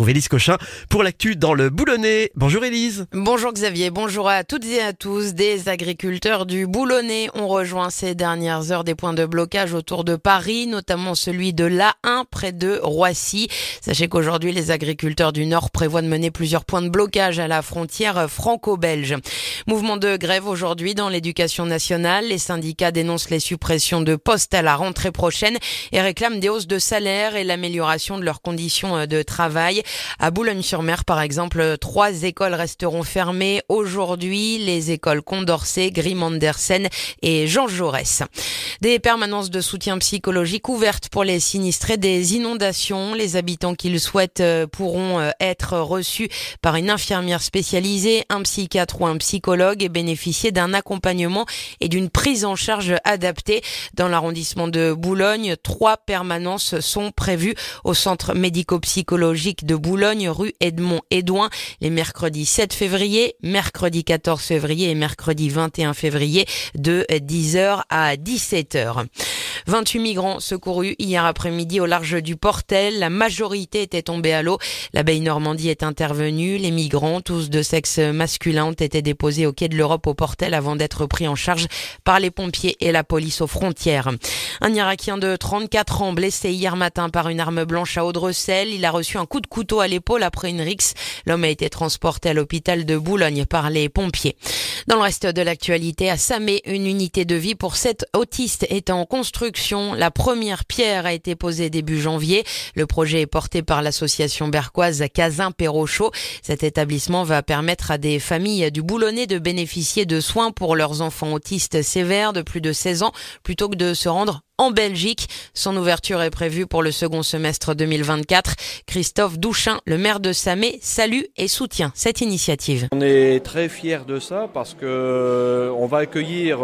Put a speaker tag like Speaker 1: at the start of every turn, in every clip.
Speaker 1: retrouve Élise Cochin pour l'actu dans le Boulonnais. Bonjour Élise.
Speaker 2: Bonjour Xavier, bonjour à toutes et à tous. Des agriculteurs du Boulonnais ont rejoint ces dernières heures des points de blocage autour de Paris, notamment celui de l'A1 près de Roissy. Sachez qu'aujourd'hui, les agriculteurs du Nord prévoient de mener plusieurs points de blocage à la frontière franco-belge. Mouvement de grève aujourd'hui dans l'éducation nationale. Les syndicats dénoncent les suppressions de postes à la rentrée prochaine et réclament des hausses de salaire et l'amélioration de leurs conditions de travail. À Boulogne-sur-Mer, par exemple, 3 écoles resteront fermées aujourd'hui. Les écoles Condorcet, Grim-Andersen et Jean Jaurès. Des permanences de soutien psychologique ouvertes pour les sinistrés des inondations. Les habitants qui le souhaitent pourront être reçus par une infirmière spécialisée, un psychiatre ou un psychologue et bénéficier d'un accompagnement et d'une prise en charge adaptée. Dans l'arrondissement de Boulogne, 3 permanences sont prévues au centre médico-psychologique de Boulogne, rue Edmond-Édouin, les mercredis 7 février, mercredi 14 février et mercredi 21 février de 10h à 17h. 28 migrants secourus hier après-midi au large du Portel. La majorité était tombée à l'eau. La Baie Normandie est intervenue. Les migrants, tous de sexe masculin, ont été déposés au quai de l'Europe au Portel avant d'être pris en charge par les pompiers et la police aux frontières. Un Irakien de 34 ans blessé hier matin par une arme blanche à Audrecel. Il a reçu un coup de couteau à l'épaule après une rixe. L'homme a été transporté à l'hôpital de Boulogne par les pompiers. Dans le reste de l'actualité, à Samé, une unité de vie pour 7 autistes est en construction. La première pierre a été posée début janvier. Le projet est porté par l'association berquoise Cazin-Perrochot. Cet établissement va permettre à des familles du Boulonnais de bénéficier de soins pour leurs enfants autistes sévères de plus de 16 ans plutôt que de se rendre en Belgique. Son ouverture est prévue pour le second semestre 2024. Christophe Douchin, le maire de Samé, salue et soutient cette initiative.
Speaker 3: On est très fiers de ça parce que on va accueillir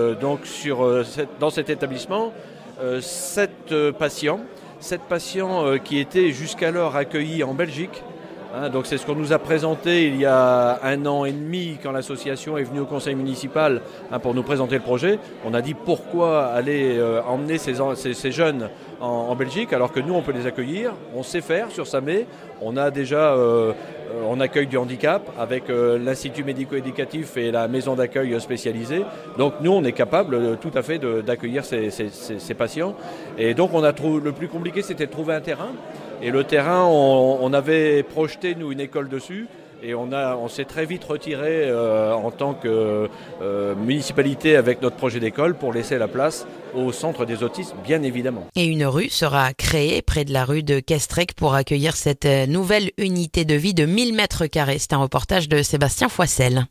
Speaker 3: dans cet établissement 7 patients qui étaient jusqu'alors accueillis en Belgique. Donc c'est ce qu'on nous a présenté il y a 1 an et demi quand l'association est venue au conseil municipal pour nous présenter le projet. On a dit pourquoi aller emmener ces jeunes en Belgique alors que nous on peut les accueillir. On sait faire sur Samé. On a déjà on accueille du handicap avec l'institut médico-éducatif et la maison d'accueil spécialisée. Donc nous on est capable tout à fait d'accueillir ces patients. Et donc le plus compliqué c'était de trouver un terrain. Et le terrain, on avait projeté, nous, une école dessus. Et on s'est très vite retiré en tant que municipalité avec notre projet d'école pour laisser la place au centre des autistes, bien évidemment.
Speaker 2: Et une rue sera créée près de la rue de Kestrec pour accueillir cette nouvelle unité de vie de 1000 mètres carrés. C'est un reportage de Sébastien Foissel.